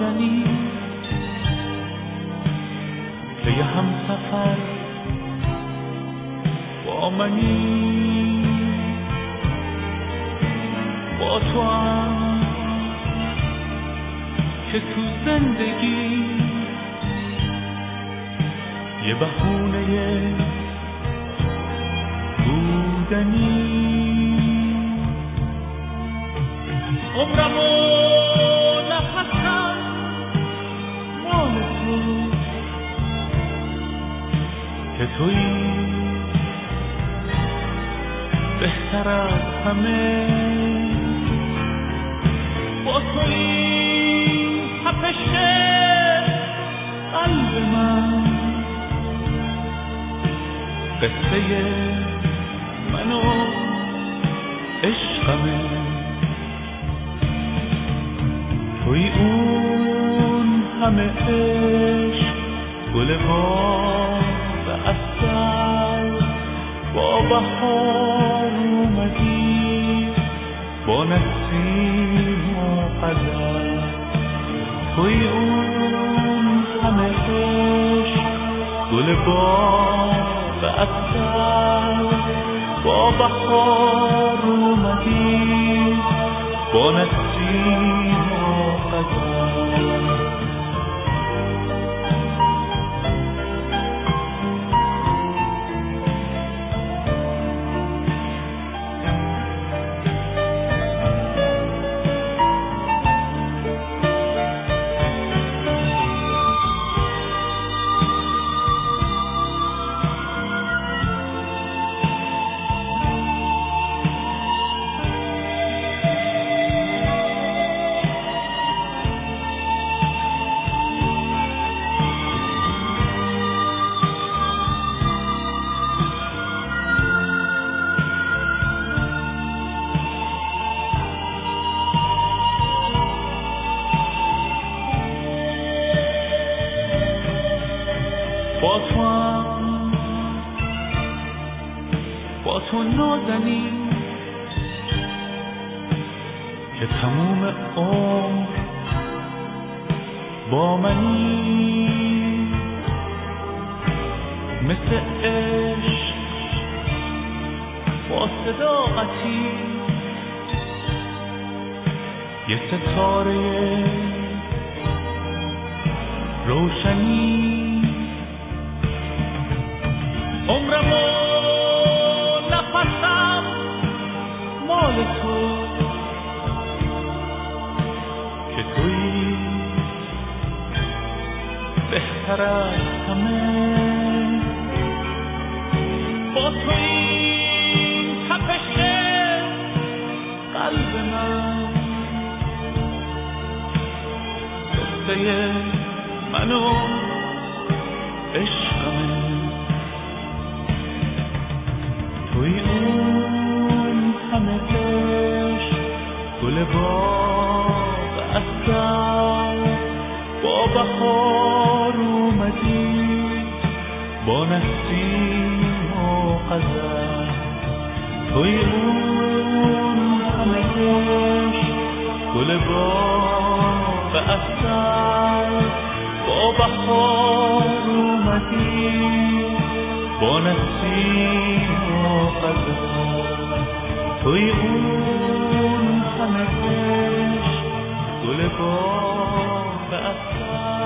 نازنی که یه هم سفر با منی، با تو هم که تو زندگی یه بهونه بودنی. عمرم و نفسم مال تو که تویی بهتر از همه، با تویی تپش قلب من، قصه من و عشقمه. توی اون همه عشق، گل باغ عسل، با بهار اومدی، با نسیم و غزل. توی اون همه عشق، گل باغ عسل، با بهار اومدی، با نسیم و غزل. با تو نازنی که تموم عمر با منی، مثل عشق با صداقتی یه ستاره روشنی. عمرم و نفسم مال تو که تویی بهتر از همه، با تویی تپش قلب من، قصه من و عشقمه. توی اون همه عشق، گل باغ عسل، با بهار اومدی، با نسیم و غزل. توی اون همه عشق، گل باغ عسل، با بهار اومدی، با نسیم و غزل. توی اون همه عشق، گل باغ عسل.